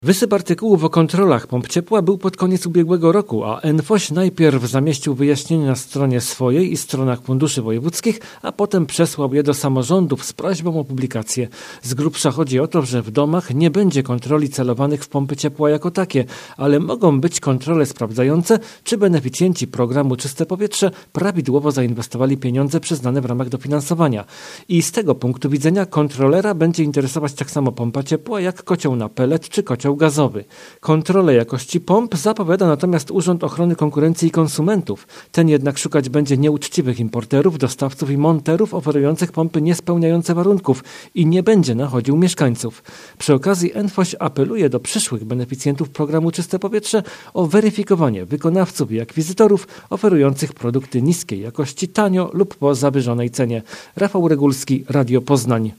Wysyp artykułów o kontrolach pomp ciepła był pod koniec ubiegłego roku, a NFOŚ najpierw zamieścił wyjaśnienia na stronie swojej i stronach funduszy wojewódzkich, a potem przesłał je do samorządów z prośbą o publikację. Z grubsza chodzi o to, że w domach nie będzie kontroli celowanych w pompy ciepła jako takie, ale mogą być kontrole sprawdzające, czy beneficjenci programu Czyste Powietrze prawidłowo zainwestowali pieniądze przyznane w ramach dofinansowania. I z tego punktu widzenia kontrolera będzie interesować tak samo pompa ciepła, jak kocioł na pelet czy kocioł gazowy. Kontrolę jakości pomp zapowiada natomiast Urząd Ochrony Konkurencji i Konsumentów. Ten jednak szukać będzie nieuczciwych importerów, dostawców i monterów oferujących pompy niespełniające warunków i nie będzie nachodził mieszkańców. Przy okazji NFOŚ apeluje do przyszłych beneficjentów programu Czyste Powietrze o weryfikowanie wykonawców i akwizytorów oferujących produkty niskiej jakości tanio lub po zawyżonej cenie. Rafał Regulski, Radio Poznań.